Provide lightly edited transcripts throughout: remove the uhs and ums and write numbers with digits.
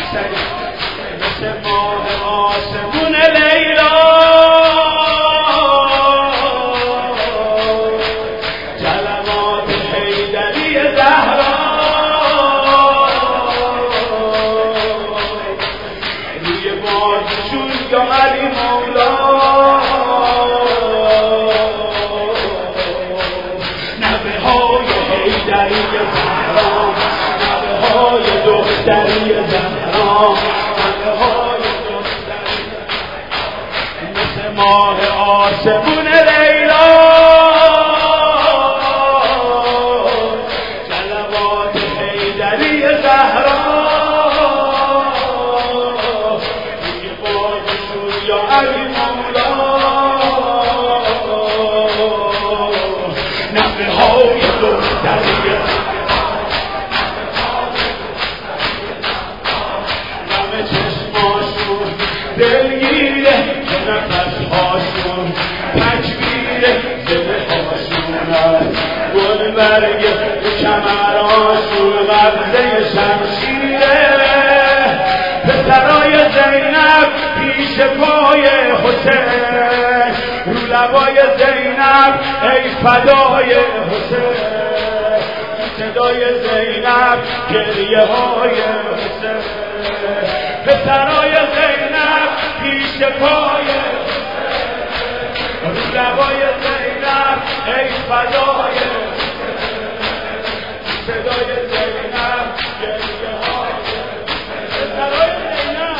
مثل ماه آسمون لیلا کلمات حیدری زهرا روی بازشون یا علی مولا نبه های حیدری زهرا نبه های دختری زهرا نبه های دختری مثل ماه آسمون لیلا کلمات حیدری زهرا روی بازشون یا علی مولا نبه های دختری نمه چشماشون دلگیره که نفسهاشون تکبیره زده هاشون گل برگه کمراشون قبضه شمشیره پسرای زینب پیش پای حسین رو لبای زینب ای فدای حسین صدای زینب گریه های حسین پسرای زینب پیش پای رو لبای زینب ای فدای صدای زینب گریه های پسرای زینب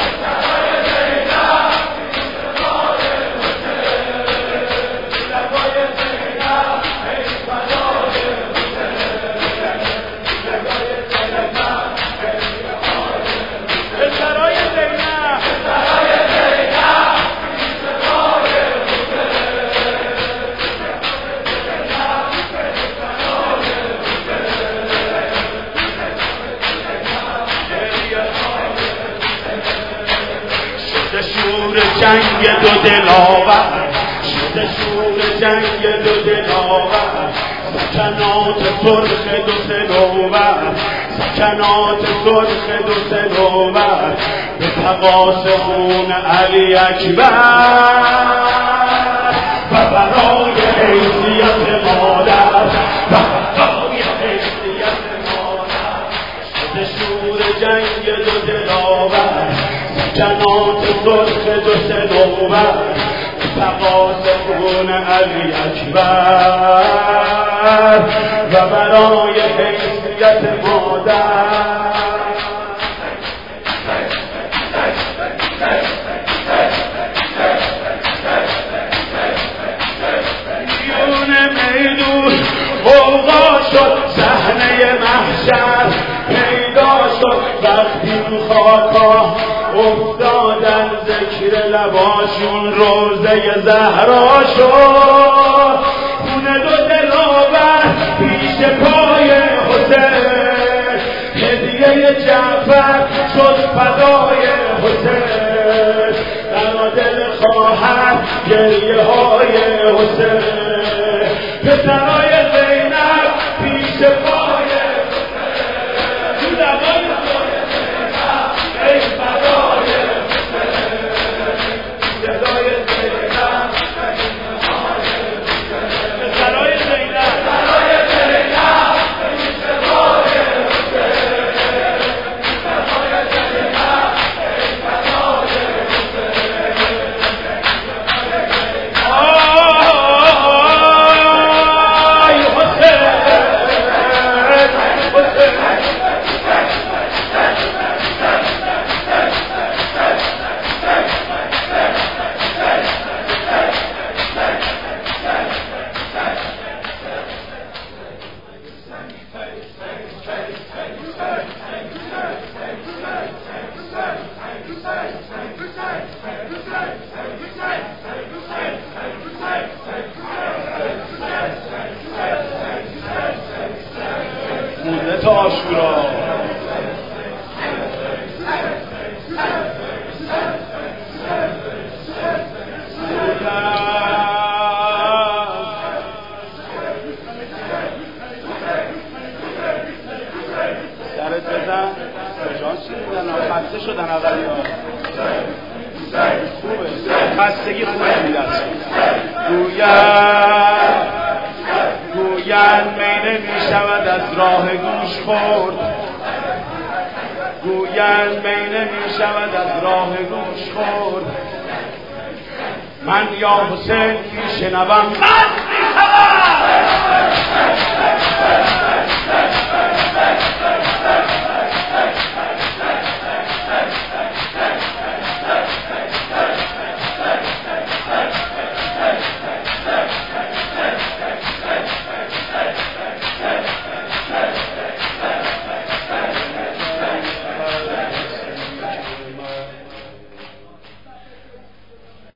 شور جنگ دو دلاور شده شور جنگ دو دلاور سکنات سرخ دو سنوور سکنات سرخ دو سنوور به تقاس خون علی اکبر و برای حیثیت مادر و برای حیثیت مادر شده شور جنگ دو دلاور سکنات سرخ دو سنوور تقاس خون علی اکبر و برای حیثیت مادر میون میدون غوغا شد صحنه محشر پیدا شد وقتی رو خاکا افتادن ذکر لباشون روزه زهرا شد خونه دو دلاور پیش پای حسین هدیه جعفر شد فدای حسین در دل خواهر گریه های حسین پسرای زینب پیش پای حسین لبای زینب ای فدای صدای زینب پسرای زینب پیش پای عاشورا درت بزن به جان چی میدن خسته شدن اولی ها خوبه خستگی خوبه میدرسه گویند می نمی شود از راه گوش خورد گویند می نمی شود از راه گوش خورد من یا حسین می شنوم من می شنوم